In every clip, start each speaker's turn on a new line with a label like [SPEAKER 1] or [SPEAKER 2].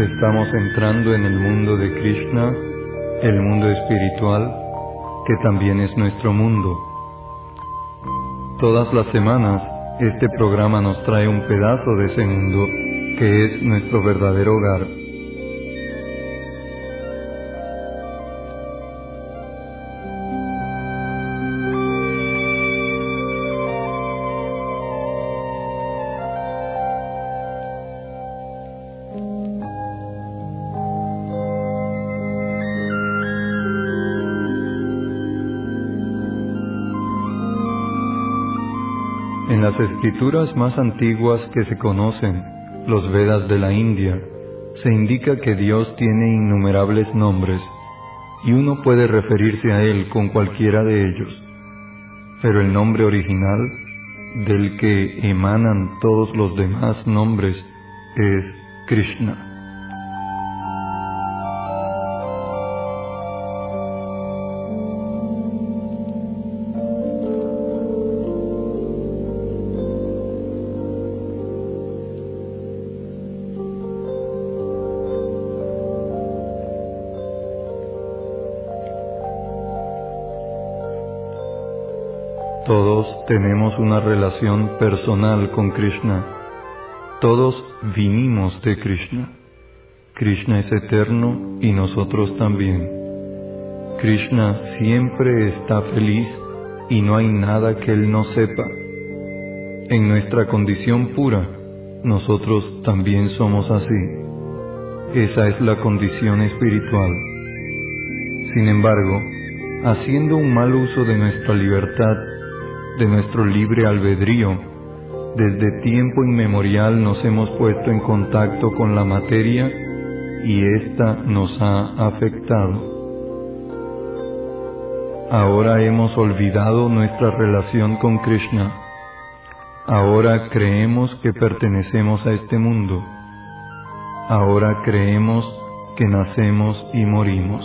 [SPEAKER 1] Estamos entrando en el mundo de Krishna, el mundo espiritual, que también es nuestro mundo. Todas las semanas, este programa nos trae un pedazo de ese mundo, que es nuestro verdadero hogar. En las escrituras más antiguas que se conocen, los Vedas de la India, se indica que Dios tiene innumerables nombres, y uno puede referirse a Él con cualquiera de ellos. Pero el nombre original, del que emanan todos los demás nombres, es Krishna. Todos tenemos una relación personal con Krishna. Todos vinimos de Krishna. Krishna es eterno y nosotros también. Krishna siempre está feliz y no hay nada que Él no sepa. En nuestra condición pura, nosotros también somos así. Esa es la condición espiritual. Sin embargo, haciendo un mal uso de nuestra libertad, de nuestro libre albedrío, desde tiempo inmemorial nos hemos puesto en contacto con la materia y ésta nos ha afectado. Ahora hemos olvidado nuestra relación con Krishna. Ahora creemos que pertenecemos a este mundo. Ahora creemos que nacemos y morimos.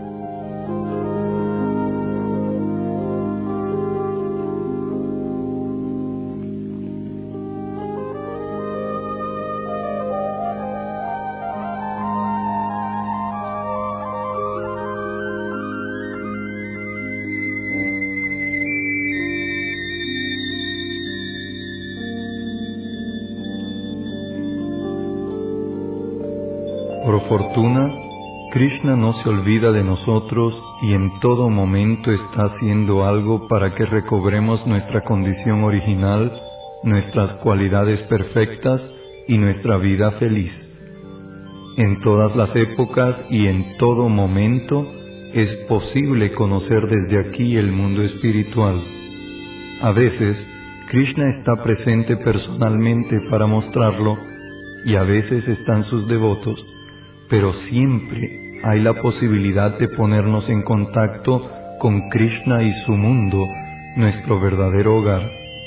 [SPEAKER 1] Por fortuna, Krishna no se olvida de nosotros y en todo momento está haciendo algo para que recobremos nuestra condición original, nuestras cualidades perfectas y nuestra vida feliz. En todas las épocas y en todo momento es posible conocer desde aquí el mundo espiritual. A veces, Krishna está presente personalmente para mostrarlo y a veces están sus devotos, pero siempre hay la posibilidad de ponernos en contacto con Krishna y su mundo, nuestro verdadero hogar.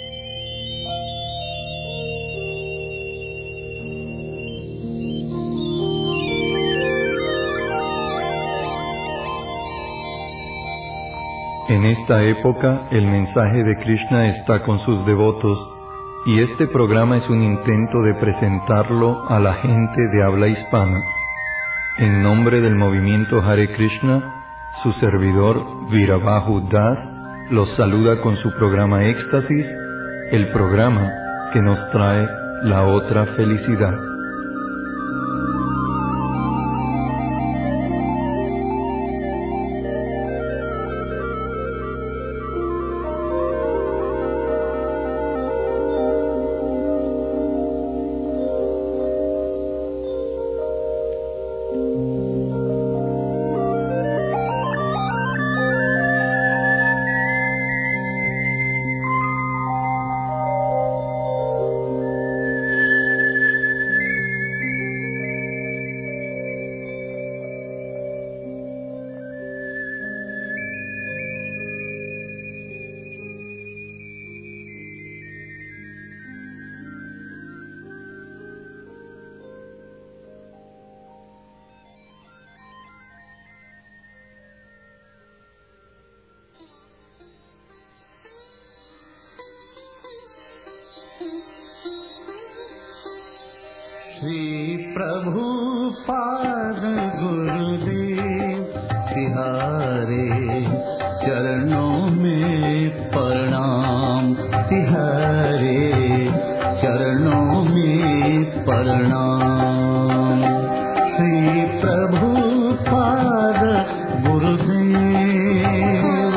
[SPEAKER 1] En esta época, el mensaje de Krishna está con sus devotos, y este programa es un intento de presentarlo a la gente de habla hispana. En nombre del movimiento Hare Krishna, su servidor Virabhahu Das los saluda con su programa Éxtasis, el programa que nos trae la otra felicidad.
[SPEAKER 2] Shri Prabhupada गुरुदेव तिहारे चरणों में प्रणाम, तिहारे चरणों में प्रणाम। श्री प्रभुपाद गुरुदेव।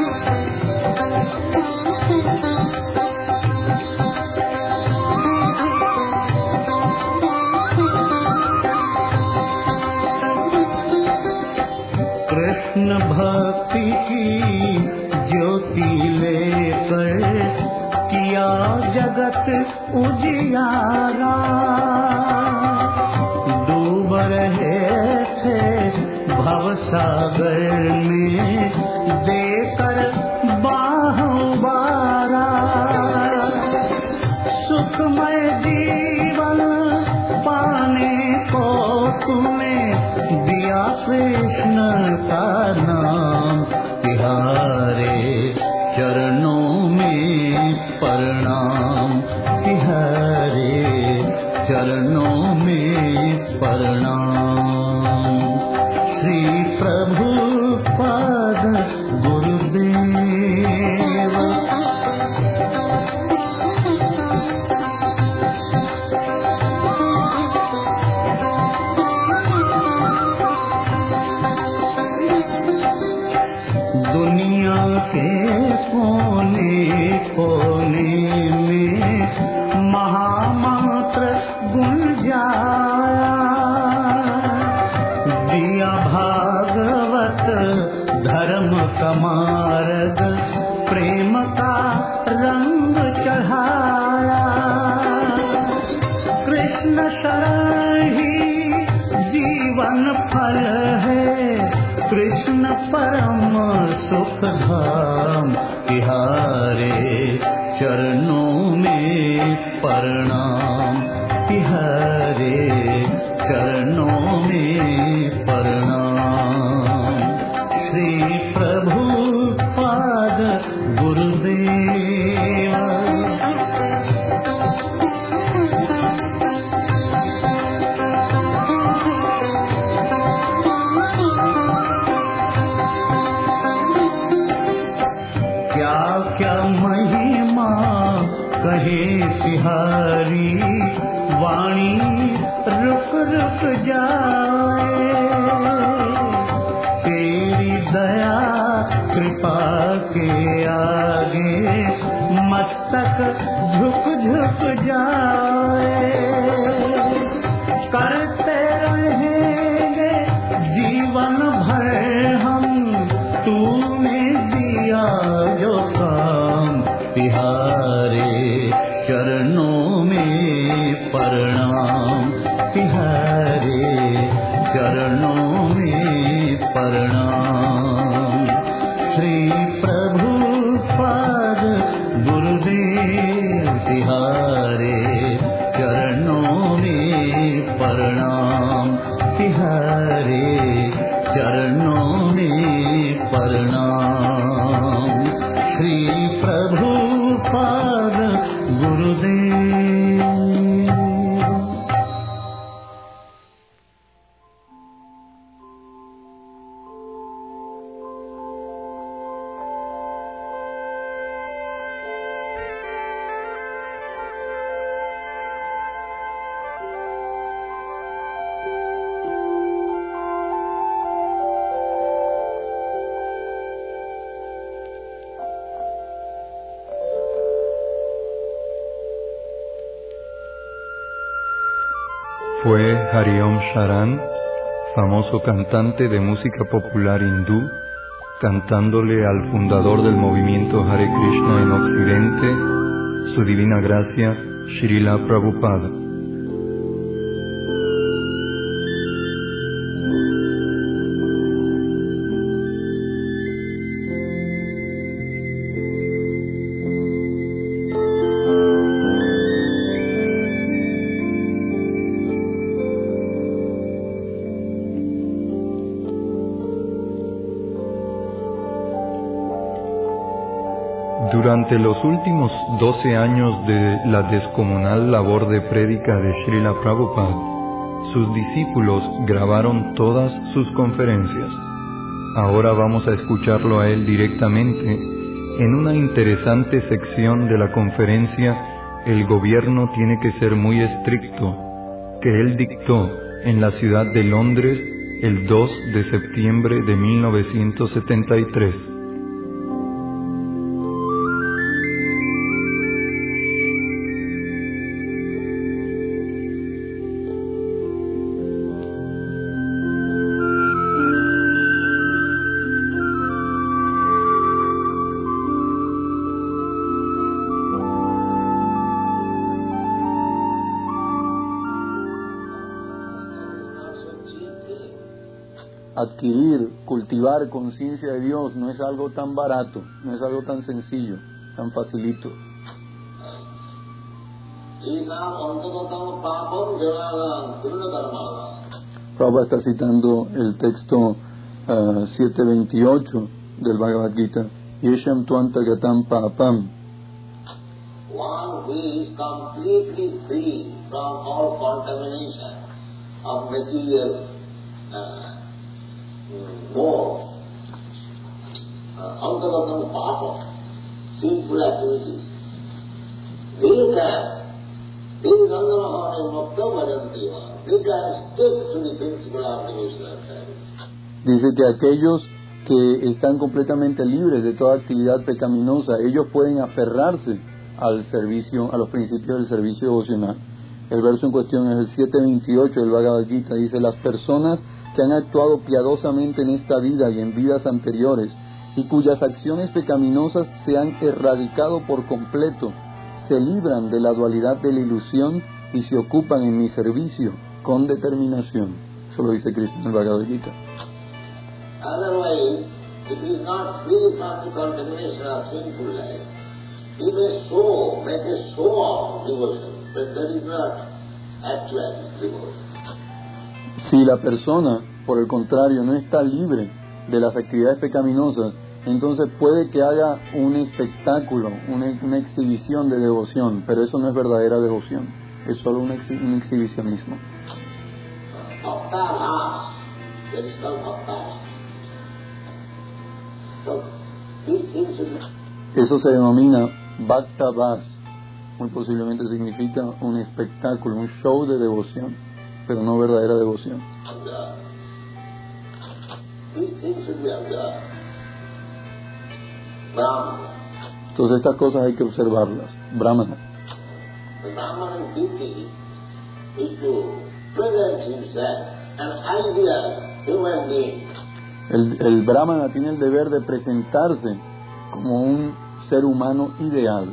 [SPEAKER 2] कृष्ण भक्ति की ज्योति लेकर किया जगत उजियारा, डूब रहे थे भवसागर में देकर बाहुबारा। सुखमय जीवन पाने को तुम्हें दिया कृष्ण का नाम, तिहारे चरणों में प्रणाम, तिहारे चरणों में प्रणाम। श्री प्रभुपाद गुरुदेव। दुनिया के कोने कोने में महामंत्र गुंजाया, दिया भागवत धर्म का मार्ग, प्रेम का रंग चढ़ाया। कृष्ण शरण ही जीवन फल है, कृष्ण परम सुख धाम, तिहारे चरणों में प्रणाम, तिहारे चरणों में प्रणाम। श्री प्रभुपाद गुरुदेव। क्या महिमा कहे तिहारी, वाणी रुक रुक जाए। तेरी दया कृपा के आगे मस्तक झुक झुक जाए। करते रहेंगे जीवन भर हम, तूने दिया जो काम, तिहारे चरणों में प्रणाम, तिहारे चरणों में प्रणाम। श्री प्रभुपाद गुरुदेव तिहारे चरणों में प्रणाम, तिहारे चरणों में प्रणाम। श्री प्रभुपाद गुरुदेव।
[SPEAKER 1] Fue Hariom Sharan, famoso cantante de música popular hindú, cantándole al fundador del movimiento Hare Krishna en Occidente, su divina gracia, Srila Prabhupada. Durante los últimos 12 años de la descomunal labor de prédica de Srila Prabhupada, Sus discípulos grabaron todas sus conferencias. Ahora vamos a escucharlo a él directamente en una interesante sección de la conferencia El gobierno tiene que ser muy estricto, que él dictó en la ciudad de Londres el 2 de septiembre de 1973.
[SPEAKER 3] Adquirir, cultivar conciencia de Dios no es algo tan barato, no es algo tan sencillo, tan facilito. Prabhupada está citando el texto 728 del Bhagavad Gita. Yesham tuanta gatam papam.
[SPEAKER 2] One who is completely free from all contamination of material more antagatam papa, sinful activities. They can stick to the principle of devotional service.
[SPEAKER 3] Dice que aquellos que están completamente libres de toda actividad pecaminosa, ellos pueden aferrarse al servicio, a los principios del servicio devocional. El verso en cuestión es el 728 del Bhagavad Gita. Dice: las personas que han actuado piadosamente en esta vida y en vidas anteriores, y cuyas acciones pecaminosas se han erradicado por completo, se libran de la dualidad de la ilusión y se ocupan en mi servicio con determinación. Eso lo dice Krishna en el Bhagavad Gita.
[SPEAKER 2] Otherwise, if he is not free from the contamination of sinful life, he may make a show of devotion, but that is not actual devotion.
[SPEAKER 3] Si la persona, por el contrario, no está libre de las actividades pecaminosas, entonces puede que haga un espectáculo, una exhibición de devoción, pero eso no es verdadera devoción, es solo un exhibicionismo. Eso se denomina Bhakta Vas, muy posiblemente significa un espectáculo, un show de devoción, pero no verdadera devoción. Entonces estas cosas hay que observarlas. Brahmana. El Brahmana tiene el deber de presentarse como un ser humano ideal.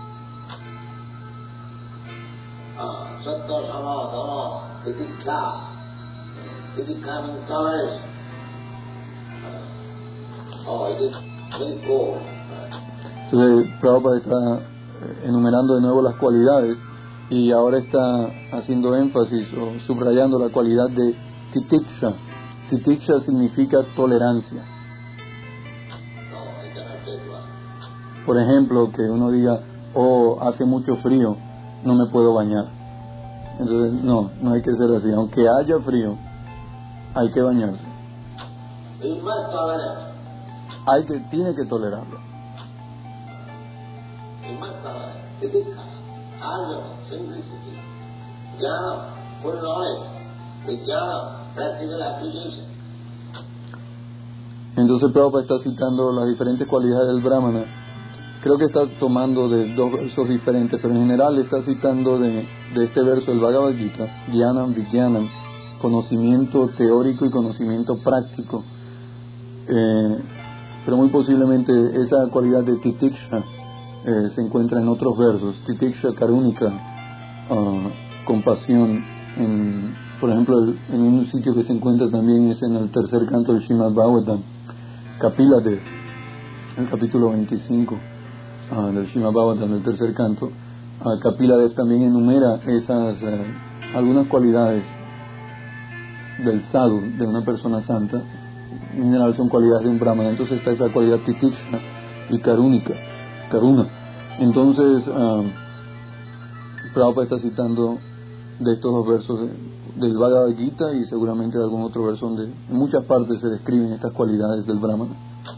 [SPEAKER 3] Entonces Prabhupada está enumerando de nuevo las cualidades y ahora está haciendo énfasis o subrayando la cualidad de titiksha. Titiksha significa tolerancia. Por ejemplo, que uno diga: oh, hace mucho frío, no me puedo bañar. Entonces no hay que ser así. Aunque haya frío, hay que bañarse. Tiene que tolerarlo. Entonces Prabhupada está citando las diferentes cualidades del Brahmana. Creo que está tomando de dos versos diferentes, pero en general está citando de este verso del Bhagavad Gita: Jnanam Vijnanam, conocimiento teórico y conocimiento práctico. Pero muy posiblemente esa cualidad de titiksha se encuentra en otros versos. Titiksha karunika, compasión. Por ejemplo, en un sitio que se encuentra también es en el tercer canto del Srimad Bhagavatam, Kapiladev, el capítulo 25 del Srimad Bhagavatam, del tercer canto. Kapiladev también enumera esas algunas cualidades del sadhu, de una persona santa. En general son cualidades de un brahmana. Entonces está esa cualidad titiksha y karuna. Entonces Prabhupada está citando de estos dos versos del Bhagavad Gita y seguramente de algún otro verso donde en muchas partes se describen estas cualidades del Brahmana.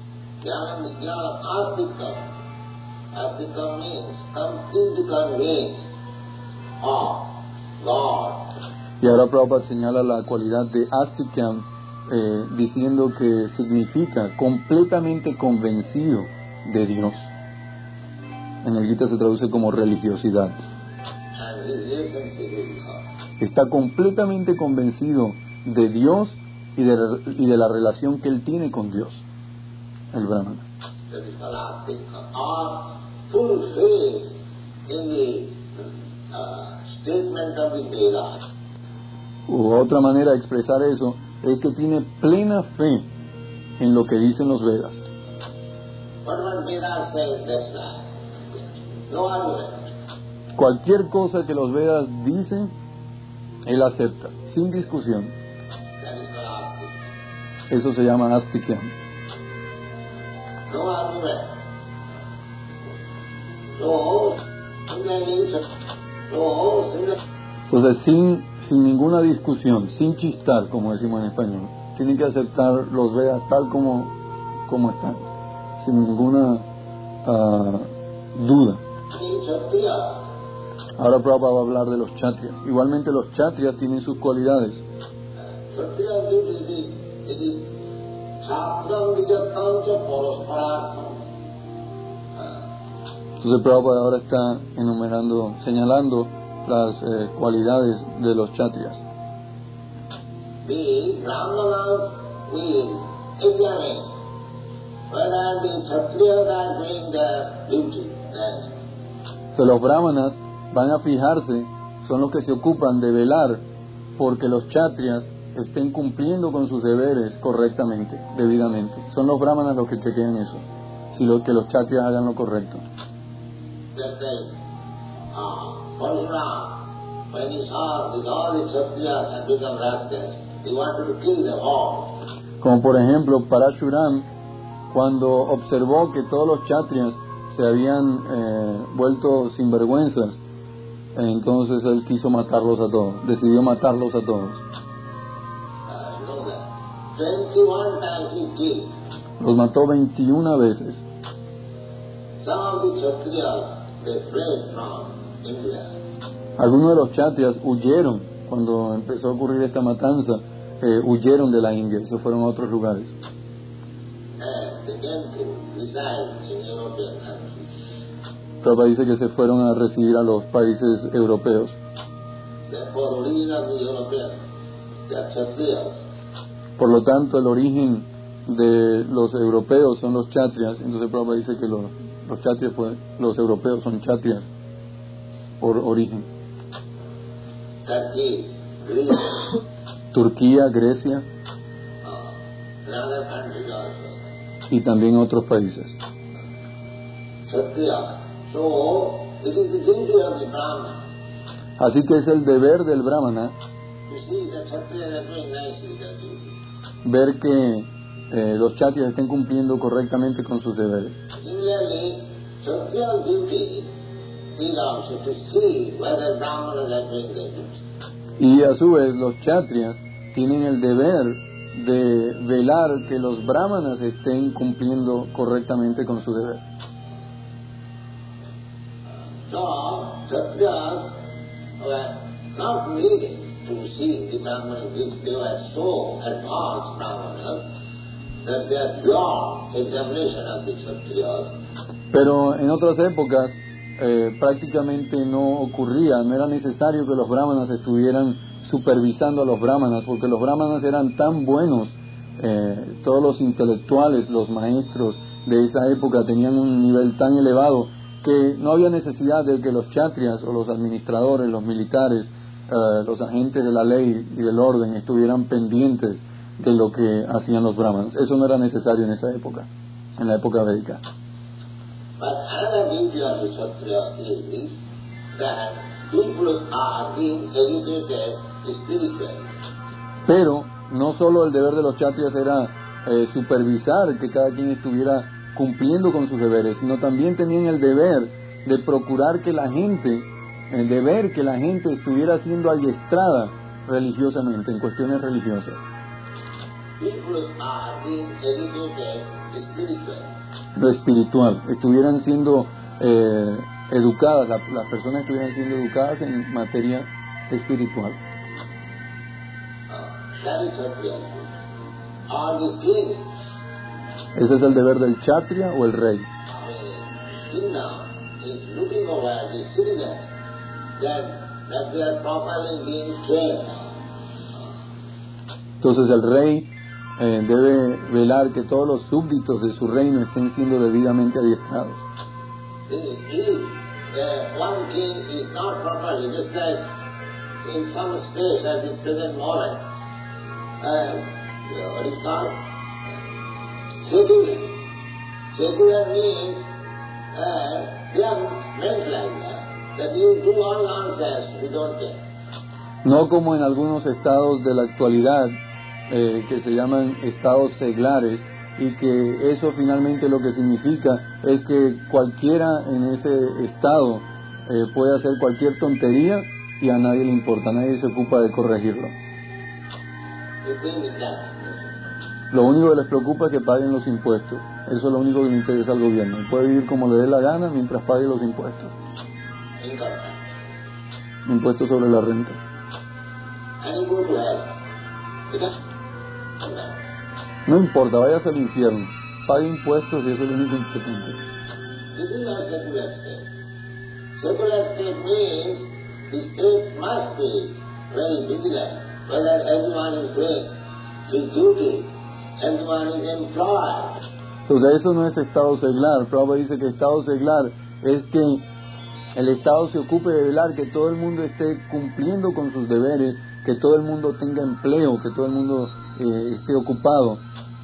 [SPEAKER 2] Astika means completely convinced of God.
[SPEAKER 3] Y ahora Prabhupada señala la cualidad de Astikam, diciendo que significa completamente convencido de Dios. En el Gita se traduce como religiosidad.
[SPEAKER 2] And his relationship with God.
[SPEAKER 3] Está completamente convencido de Dios y de la relación que él tiene con Dios, el Brahmana.
[SPEAKER 2] That is called astika. Or full faith in the statement of the Vedas.
[SPEAKER 3] U otra manera de expresar eso es que tiene plena fe en lo que dicen los Vedas.
[SPEAKER 2] Whatever Vedas say, that's right. No argument.
[SPEAKER 3] Cualquier cosa que los Vedas dicen, él acepta, sin discusión.
[SPEAKER 2] That is called astika.
[SPEAKER 3] Eso se llama Astikya.
[SPEAKER 2] No argument. No similar. No similar.
[SPEAKER 3] Entonces, sin ninguna discusión, sin chistar, como decimos en español, tienen que aceptar los Vedas tal como están, sin ninguna duda. Ahora Prabhupada va a hablar de los Kshatriyas. Igualmente los Kshatriyas tienen sus cualidades. Entonces Prabhupada ahora está señalando las cualidades de los Kshatriyas.
[SPEAKER 2] The Brahmanas will examine whether the Kshatriyas are doing their duty.
[SPEAKER 3] Entonces los Brahmanas van a fijarse, son los que se ocupan de velar porque los Kshatriyas estén cumpliendo con sus deberes correctamente, debidamente. Son los Brahmanas los que chequean eso, que los Kshatriyas hagan lo correcto.
[SPEAKER 2] When he saw that all the Kshatriyas had become rascals, he wanted to kill them all.
[SPEAKER 3] Como por ejemplo Parashuram, cuando observó que todos los Kshatriyas se habían vuelto sinvergüenzas, entonces él quiso matarlos a todos, decidió matarlos a todos.
[SPEAKER 2] You know that. 21 times he killed.
[SPEAKER 3] Los mató 21 veces.
[SPEAKER 2] Some of the Kshatriyas, they fled from India.
[SPEAKER 3] Algunos de los Kshatriyas huyeron, cuando empezó a ocurrir esta matanza, huyeron de la India y se fueron a otros lugares.
[SPEAKER 2] And they came to reside in European countries.
[SPEAKER 3] Prabhupada dice que se fueron a recibir a los países europeos.
[SPEAKER 2] Therefore, origin of the Europeans, they are Kshatriyas.
[SPEAKER 3] Por lo tanto, el origen de los europeos son los Kshatriyas. Entonces Prabhupada dice que los Kshatriyas, pues, los europeos son Kshatriyas por origen.
[SPEAKER 2] Turkey, Greece,
[SPEAKER 3] Turquía, Grecia
[SPEAKER 2] and other countries also.
[SPEAKER 3] y también otros países.
[SPEAKER 2] Kshatriya. So, it is the duty of the Brahman
[SPEAKER 3] Así que es el deber del Brahmana
[SPEAKER 2] to see that Kshatriyas are doing nicely their duty.
[SPEAKER 3] ver que los Kshatriyas estén cumpliendo correctamente con sus deberes.
[SPEAKER 2] Similarly, Kshatriya's duty is also to see whether Brahmanas are doing their duty.
[SPEAKER 3] Y a su vez los Kshatriyas tienen el deber de velar que los Brahmanas estén cumpliendo correctamente con su deber.
[SPEAKER 2] So, Kshatriyas were not needing to see the Brahmanas. They were so advanced Brahmanas that they are beyond examination of the Kshatriyas.
[SPEAKER 3] Pero en otras épocas prácticamente no ocurría, no era necesario que los Brahmanas estuvieran supervisando a los Brahmanas, porque los Brahmanas eran tan buenos, todos los intelectuales, los maestros de esa época tenían un nivel tan elevado que no había necesidad de que los Kshatriyas o los administradores, los militares, los agentes de la ley y del orden estuvieran pendientes de lo que hacían los Brahmanas. Eso no era necesario en esa época, en la época védica.
[SPEAKER 2] But another beauty of the Kshatriya is that people are being educated spiritually.
[SPEAKER 3] Pero no solo el deber de los Kshatriyas era supervisar que cada quien estuviera cumpliendo con sus deberes, sino también tenían el deber de procurar que la gente, el deber que la gente estuviera siendo adiestrada religiosamente, en cuestiones religiosas.
[SPEAKER 2] People are being educated spiritually.
[SPEAKER 3] Lo espiritual, estuvieran siendo educadas, las personas estuvieran siendo educadas en materia espiritual.
[SPEAKER 2] That is Kshatriya. Or the king.
[SPEAKER 3] Ese es el deber del Kshatriya o el rey.
[SPEAKER 2] King now is looking over the citizens that they are properly being trained.
[SPEAKER 3] Entonces el rey debe velar que todos los súbditos de su reino estén siendo debidamente adiestrados.
[SPEAKER 2] If one king is not properly, just like in some states at the present moment, what is called secular. Secular means they are meant like that you do all nonsense, we don't care.
[SPEAKER 3] No como en algunos estados de la actualidad que se llaman estados seglares, y que eso finalmente lo que significa es que cualquiera en ese estado puede hacer cualquier tontería y a nadie le importa, nadie se ocupa de corregirlo. Lo único que les preocupa es que paguen los impuestos. Eso es lo único que le interesa al gobierno. Puede vivir como le dé la gana mientras pague los impuestos. Impuestos sobre la renta. No importa, vayas al infierno, pague impuestos y eso es lo único importante.
[SPEAKER 2] This is not secular state. Secular state means the state must be very vigilant whether everyone is doing his duty, everyone is employed.
[SPEAKER 3] Entonces eso no es estado seglar. Prabhupada dice que estado seglar es que el Estado se ocupe de velar que todo el mundo esté cumpliendo con sus deberes, que todo el mundo tenga empleo, que todo el mundo esté ocupado.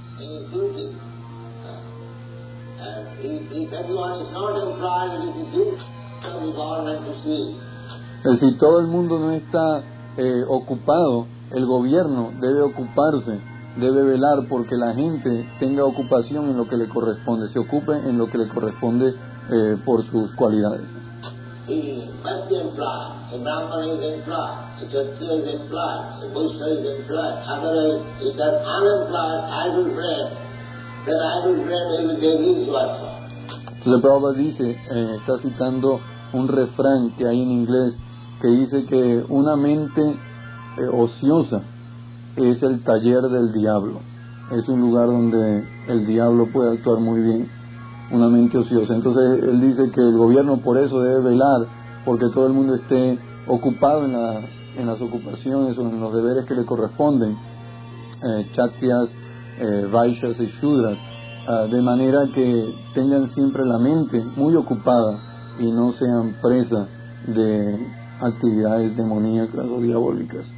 [SPEAKER 3] Si todo el mundo no está ocupado, el gobierno debe ocuparse, debe velar porque la gente tenga ocupación en lo que le corresponde, se ocupe en lo que le corresponde por sus cualidades.
[SPEAKER 2] He must be employed. A Brahman is employed, a Kshatriya is employed, a Vaishya is employed. Otherwise, if they are unemployed, idle brain, then idle brain will be devil's workshop.
[SPEAKER 3] Entonces Prabhupada dice, está citando un refrán que hay en inglés que dice que una mente ociosa es el taller del diablo. Es un lugar donde el diablo puede actuar muy bien. Una mente ociosa. Entonces él dice que el gobierno por eso debe velar porque todo el mundo esté ocupado en las ocupaciones o en los deberes que le corresponden, Kshatriyas, Vaishyas y Shudras, de manera que tengan siempre la mente muy ocupada y no sean presa de actividades demoníacas o diabólicas.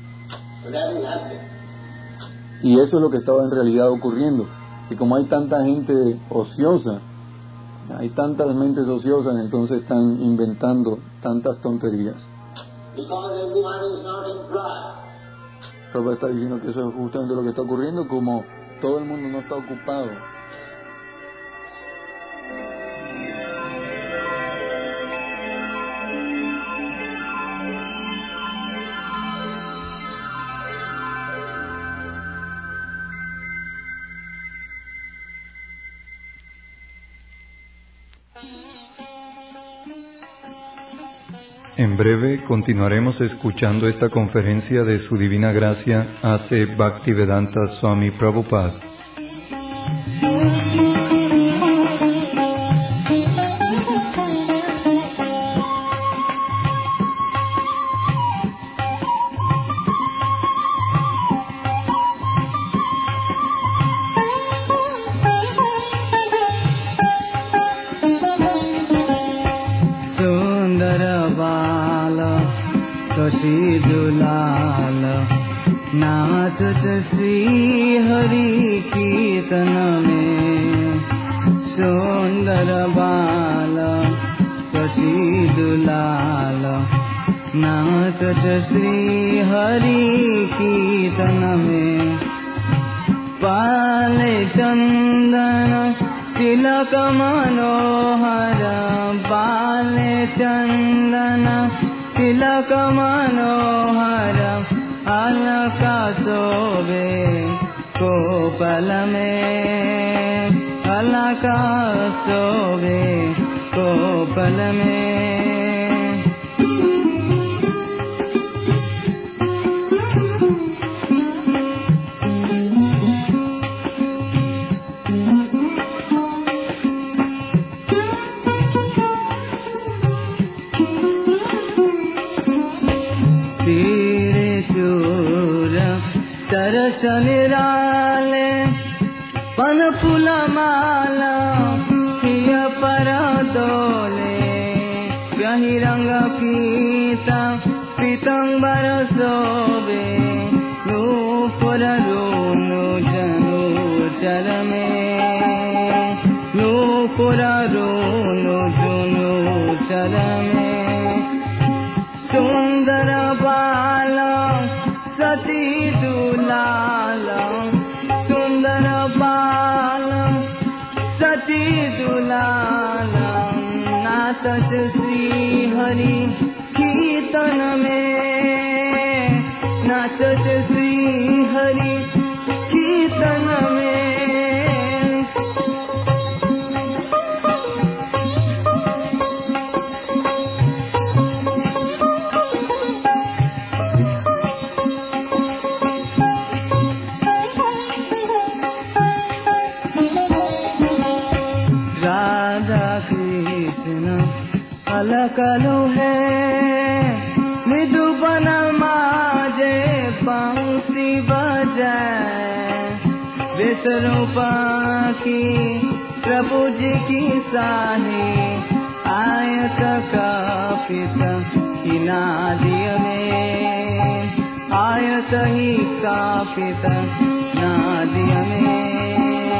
[SPEAKER 3] Y eso es lo que estaba en realidad ocurriendo, que como hay tanta gente ociosa, hay tantas mentes ociosas, entonces están inventando tantas tonterías. Prabhupada está diciendo que eso es justamente lo que está ocurriendo, como todo el mundo no está ocupado.
[SPEAKER 1] En breve continuaremos escuchando esta conferencia de Su Divina Gracia A.C. Bhaktivedanta Swami Prabhupada.
[SPEAKER 4] Dulal नाचत श्री हरि कीर्तन में सुंदर बाल सची दुलाल नाचत श्री हरि कीर्तन में पाले चंदन तिलक मनोहर पाले चंदन तिलक मनोहर अलका सोवे कोपल में, अलका सोवे कोपल में। तरस निराले पन फूल माला हिय पर दोले, यही रंग पीता पीतंबर सोबे, नूपुर रूनु जनु चर में, नूपुर रूनु जुनु चर में। सुंदर बाला सती दुलाल, सुंदर बाल सती दुलाल, नाचत श्री हरि कीर्तन में, नाचत श्री हरि कीर्तन में। अलकलो है मृदुपन माजे बांसी बजाए, विष्णुपा की प्रभु जी की साही, आयत कापित की नादिय में, आयत ही कापित नादिय में।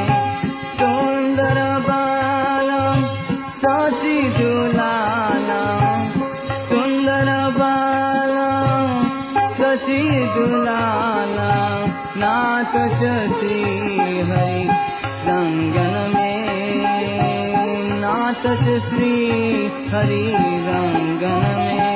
[SPEAKER 4] सुंदर बाला साची दुलाला, सुंदर बाला सची दुलाला, नाच श्री हरि रंगन में, नाच श्री हरि रंगन में।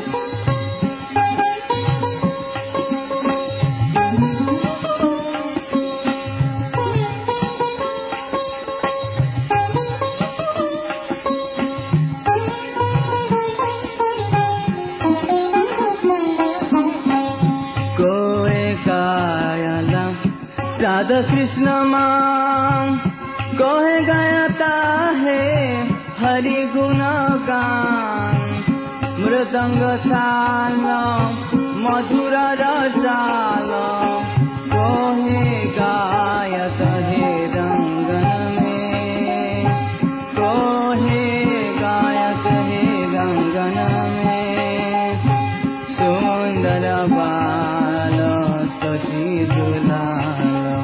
[SPEAKER 4] राधा कृष्ण मां कोहे गाता है हरि गुण गान, मृदंग ताल मधुर रसाल, कोहे गायत है रंगन में, कोहे गायत है रंगन में। सुंदर बाल सची दुलाल,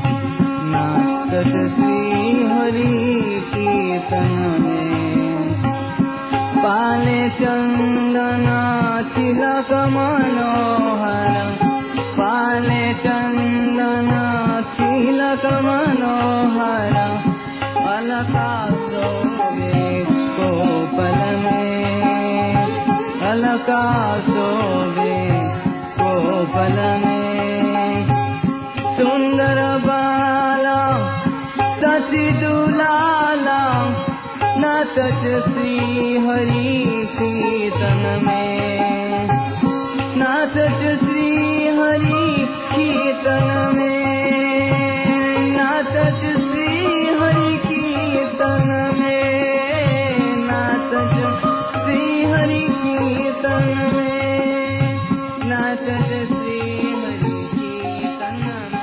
[SPEAKER 4] श्री हरि कीर्तन में। पाले चंदन तिलक मनोहर, पाले चंदन तिलक मनोहर, अलका सोवे कोपल में, अलका सोवे कोपल में। सुंदर बाला सची दुलाला, नाचत श्री हरि कीर्तन में, नाचत श्री हरि कीर्तन में, नाचत श्री हरि कीर्तन में, नाचत श्री हरि कीर्तन में, नाचत श्री हरि कीर्तन में।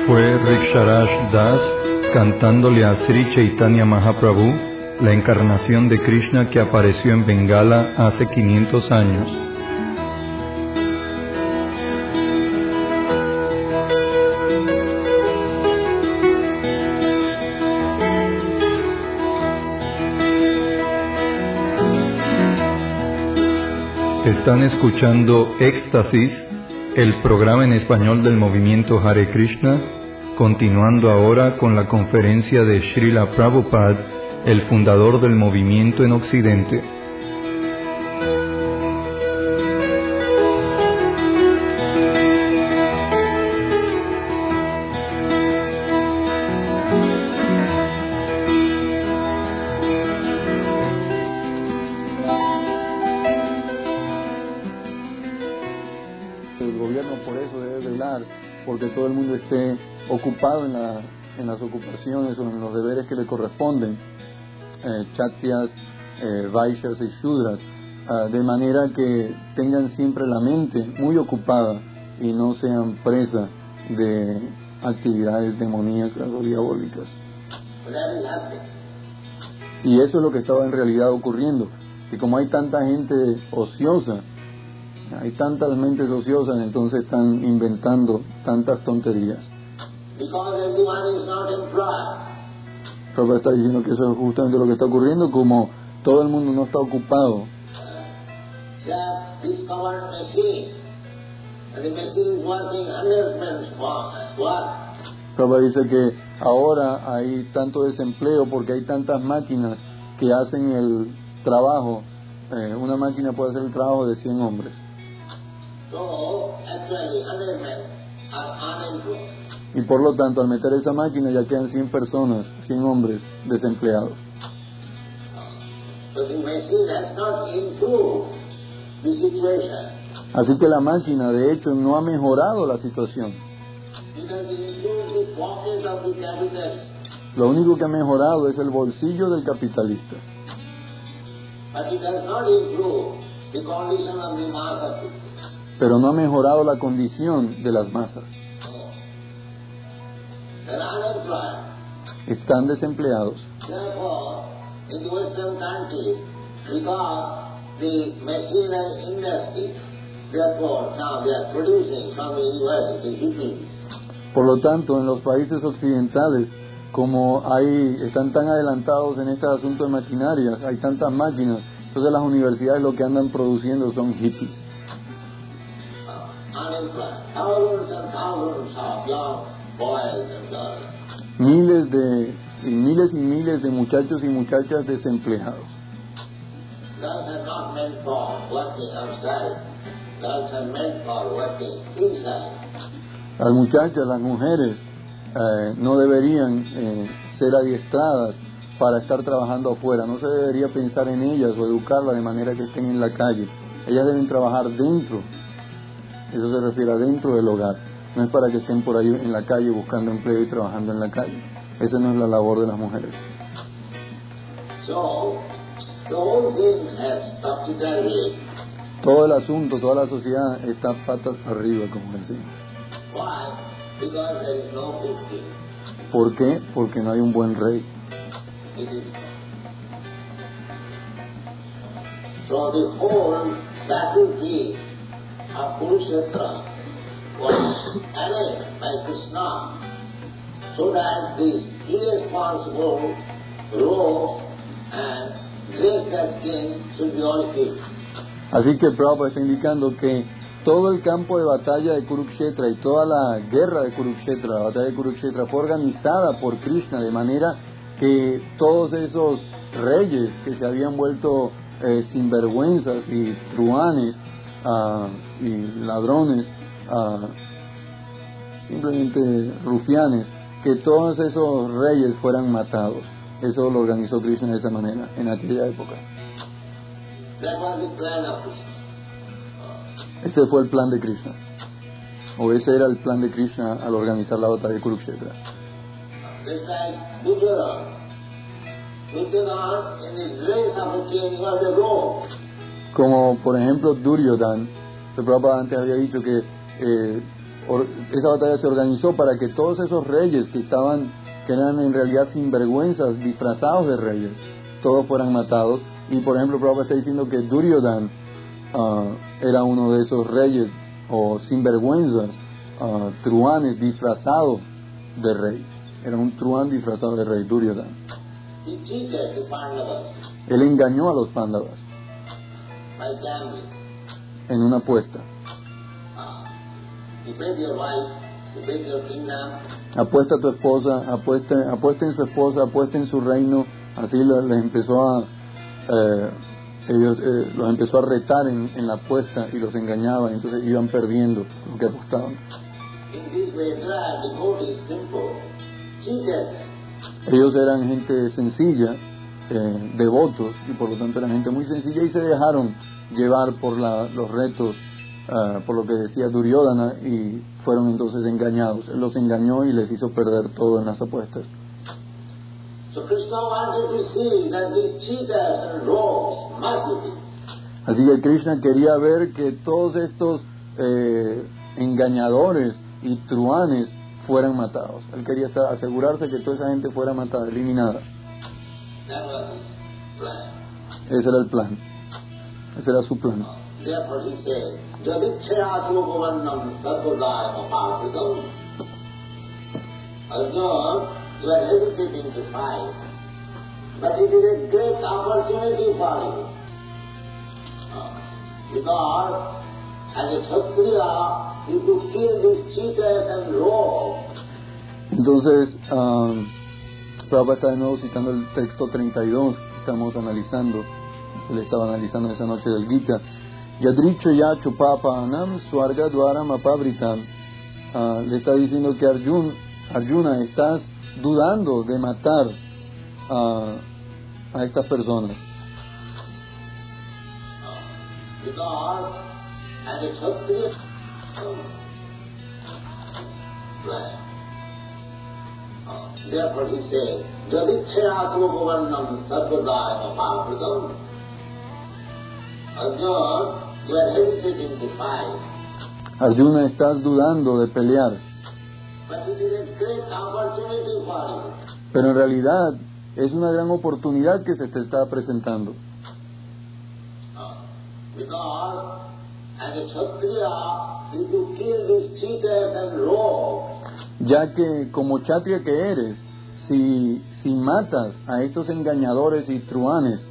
[SPEAKER 1] Fue Riksharaj Das cantándole a Sri Chaitanya Mahaprabhu la encarnación de Krishna que apareció en Bengala hace 500 años. Están escuchando Éxtasis, el programa en español del movimiento Hare Krishna, continuando ahora con la conferencia de Srila Prabhupada, el fundador del movimiento en Occidente.
[SPEAKER 3] El gobierno por eso debe velar porque todo el mundo esté ocupado en las ocupaciones o en los deberes que le corresponden, Kshatriyas, Vaishyas y Shudras, de manera que tengan siempre la mente muy ocupada y no sean presa de actividades demoníacas o diabólicas. Y eso es lo que estaba en realidad ocurriendo, que como hay tanta gente ociosa, hay tantas mentes ociosas, entonces están inventando tantas tonterías. Prabhupada está diciendo que eso es justamente lo que está ocurriendo, como todo el mundo no está ocupado. Prabhupada dice que ahora hay tanto desempleo porque hay tantas máquinas que hacen el trabajo. Una máquina puede hacer el trabajo de 100 hombres. Y por lo tanto, al meter esa máquina ya quedan 100 personas, 100 hombres desempleados. Así que la máquina, de hecho, no ha mejorado la situación. Lo único que ha mejorado es el bolsillo del capitalista. Pero no ha mejorado la condición de las masas. Están desempleados. Por lo tanto, en los países occidentales, como están tan adelantados en este asunto de maquinarias, hay tantas máquinas, entonces las universidades lo que andan produciendo son hippies. Miles y miles de muchachos y muchachas desempleados. Las muchachas, las mujeres, no deberían ser adiestradas para estar trabajando afuera. No se debería pensar en ellas o educarlas de manera que estén en la calle. Ellas deben trabajar dentro. Eso se refiere a dentro del hogar. No es para que estén por ahí en la calle buscando empleo y trabajando en la calle. Esa no es la labor de las mujeres. Todo el asunto, toda la sociedad está patas arriba, como decimos. ¿Por qué? Porque no hay un buen rey.
[SPEAKER 2] So the whole battlefield of Kurukshetra was arranged by Krishna so that these irresponsible rogues and dressed as king should be all killed.
[SPEAKER 3] Así que Prabhupada está indicando que todo el campo de batalla de Kurukshetra y toda la guerra de Kurukshetra, la batalla de Kurukshetra, fue organizada por Krishna de manera que todos esos reyes que se habían vuelto sinvergüenzas y truanes y ladrones, simplemente rufianes, que todos esos reyes fueran matados. Eso lo organizó Krishna de esa manera en aquella época. Ese fue el plan de Krishna, o ese era el plan de Krishna al organizar la batalla de Kurukshetra. Como por ejemplo Duryodhan, el Prabhupada antes había dicho que esa batalla se organizó para que todos esos reyes que eran en realidad sinvergüenzas, disfrazados de reyes, todos fueran matados. Y por ejemplo, Prabhupada está diciendo que Duryodhana era uno de esos reyes o sinvergüenzas, truanes disfrazados de rey. Era un truán disfrazado de rey, Duryodhana. Él engañó a los Pándavas en una apuesta. Apuesta a tu esposa, apuesta en su esposa, apuesta en su reino. Así les empezó los empezó a retar en la apuesta y los engañaba, entonces iban perdiendo lo que apostaban. Ellos eran gente sencilla, devotos, y por lo tanto eran gente muy sencilla y se dejaron llevar por los retos, por lo que decía Duryodhana, y fueron entonces engañados. Él los engañó y les hizo perder todo en las apuestas. Así que Krishna quería ver que todos estos engañadores y truanes fueran matados. Él quería asegurarse que toda esa gente fuera matada, eliminada. Ese era el plan. Ese era su plan.
[SPEAKER 2] You are hesitating to fight, but it is a great opportunity for you. Because as a Kshatriya, you could kill these cheaters and rogues.
[SPEAKER 3] Entonces, Prabhupada está de nuevo citando el texto 32 que estamos analizando, se le estaba analizando esa noche del Gita. Yadricho ya chupapanam swarga dwaram apabritam. Le está diciendo que Arjuna, estás dudando de matar a estas personas.
[SPEAKER 2] Therefore he said, Jadicchayatma governam sarvadaya mapavritam. Arjuna, you are hesitating to fight.
[SPEAKER 3] Arjuna, estás dudando de pelear. Pero en realidad es una gran oportunidad que se te está presentando. Ya que como kshatriya que eres, si matas a estos engañadores y truanes,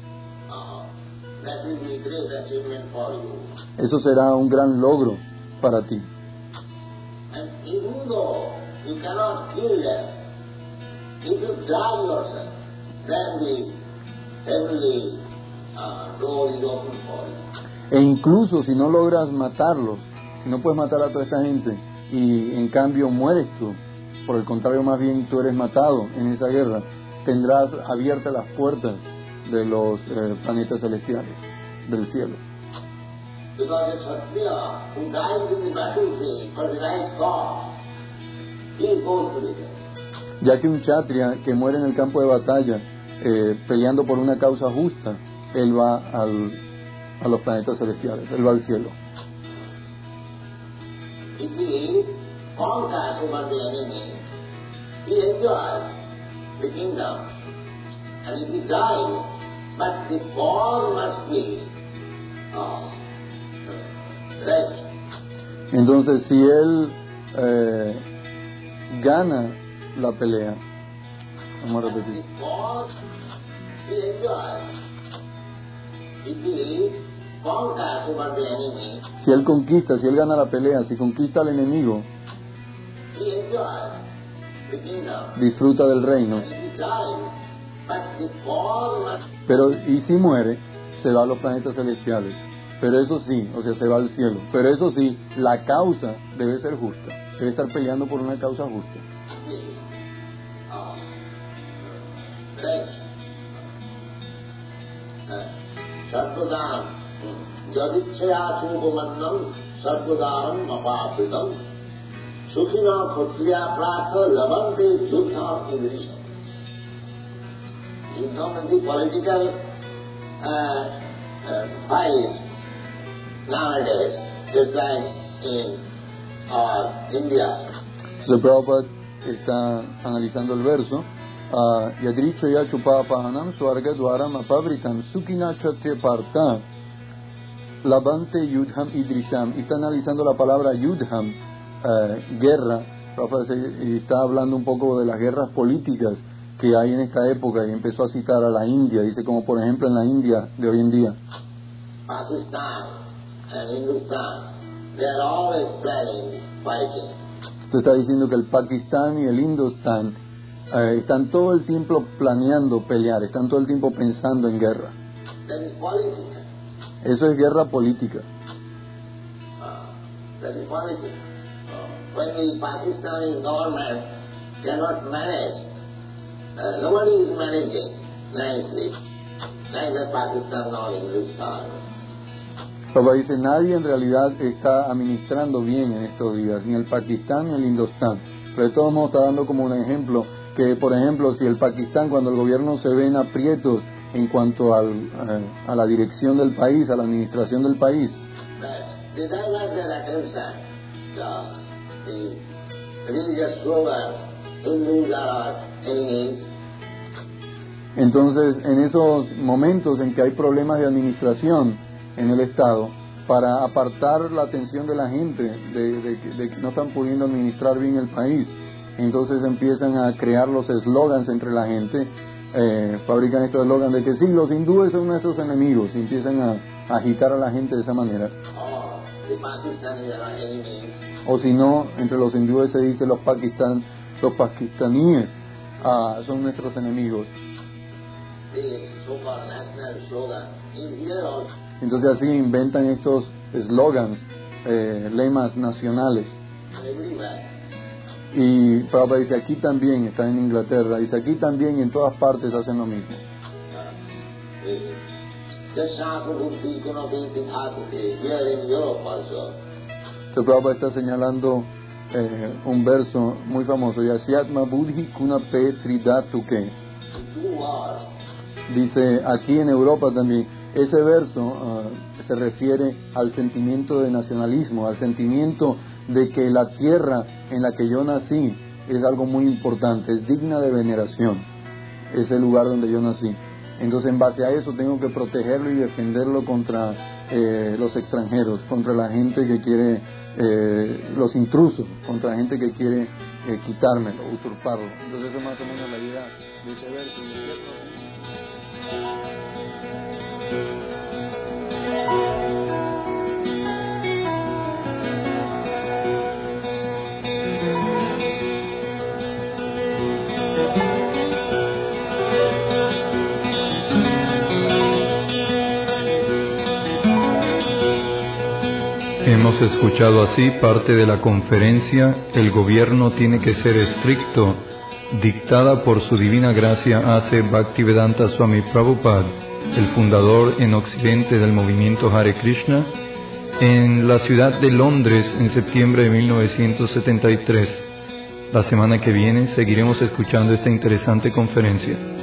[SPEAKER 3] eso será un gran logro para ti.
[SPEAKER 2] And even though you cannot kill them, if you die yourself, then the heavenly door is open for you.
[SPEAKER 3] E incluso si no logras matarlos, si no puedes matar a toda esta gente y en cambio mueres tú, por el contrario más bien tú eres matado en esa guerra, tendrás abiertas las puertas de los planetas celestiales, del cielo.
[SPEAKER 2] Because a Kshatriya who dies in the battlefield for the right cause, he goes to the heaven.
[SPEAKER 3] Ya que un kshatriya que muere en el campo de batalla peleando por una causa justa, él va a los planetas celestiales, él va al cielo.
[SPEAKER 2] If he conquers over the enemy, he enjoys the kingdom, and if he dies, but the fall must be right.
[SPEAKER 3] Entonces, si él gana la pelea, vamos a repetir. Si él conquista, si él gana la pelea, si conquista al enemigo, disfruta del reino. Pero, y si muere, se va a los planetas celestiales. Pero eso sí, o sea, se va al cielo. Pero eso sí, la causa debe ser justa. Debe estar peleando por una causa justa.
[SPEAKER 2] Sarvadaram Jadicchayachupamannam Sarvadaram Apapritam Sukhina Khatriya Pratha Lavante Judha Indrisha. You know, in the political fight nowadays, just like in India.
[SPEAKER 3] Entonces Prabhupada está analizando el verso. Yadricho ya chupapahanam swarga dwaram apavritam sukina chatya parta labante yudham idrisham. Y está analizando la palabra yudham, guerra. Prabhupada está hablando un poco de las guerras políticas que hay en esta época y empezó a citar a la India. Dice como por ejemplo en la India de hoy en día.
[SPEAKER 2] Pakistan and Hindustan, they are always planning fighting.
[SPEAKER 3] Esto está diciendo que el Pakistán y el Hindustán están todo el tiempo planeando pelear, están todo el tiempo pensando en guerra.
[SPEAKER 2] That is politics.
[SPEAKER 3] Eso es guerra política.
[SPEAKER 2] That is politics. When the Pakistani government cannot manage, nobody is managing nicely, neither Pakistan nor Hindustan.
[SPEAKER 3] Papá dice, nadie en realidad está administrando bien en estos días, ni el Pakistán ni el Hindustán. Pero de todos modos está dando como un ejemplo, que por ejemplo si el Pakistán cuando el gobierno se ve en aprietos en cuanto a la dirección del país, a la administración del país,
[SPEAKER 2] they divert their attention. The religious slogan, Hindus are our enemies.
[SPEAKER 3] Entonces en esos momentos en que hay problemas de administración en el Estado, para apartar la atención de la gente de que no están pudiendo administrar bien el país, entonces empiezan a crear los eslogans entre la gente, fabrican estos eslogans de que sí, los hindúes son nuestros enemigos, y empiezan a agitar a la gente de esa manera. O si no, entre los hindúes se dice los pakistaníes son nuestros enemigos. Entonces así inventan estos eslogans, lemas nacionales. Y Prabhupada dice, aquí también, está en Inglaterra, dice, aquí también y en todas partes hacen lo mismo. Entonces Prabhupada está señalando un verso muy famoso, Yasyatma Buddhi Kunape Tridatuke. Dice, aquí en Europa también, ese verso se refiere al sentimiento de nacionalismo, al sentimiento de que la tierra en la que yo nací es algo muy importante, es digna de veneración, es el lugar donde yo nací. Entonces en base a eso tengo que protegerlo y defenderlo contra los extranjeros, contra la gente que quiere, los intrusos, contra la gente que quiere quitármelo, usurparlo. Entonces eso es más o menos la idea de ese verso.
[SPEAKER 1] Hemos escuchado así parte de la conferencia El gobierno tiene que ser estricto, dictada por su divina gracia A.C. Bhaktivedanta Swami Prabhupada, el fundador en Occidente del movimiento Hare Krishna, en la ciudad de Londres en septiembre de 1973. La semana que viene seguiremos escuchando esta interesante conferencia.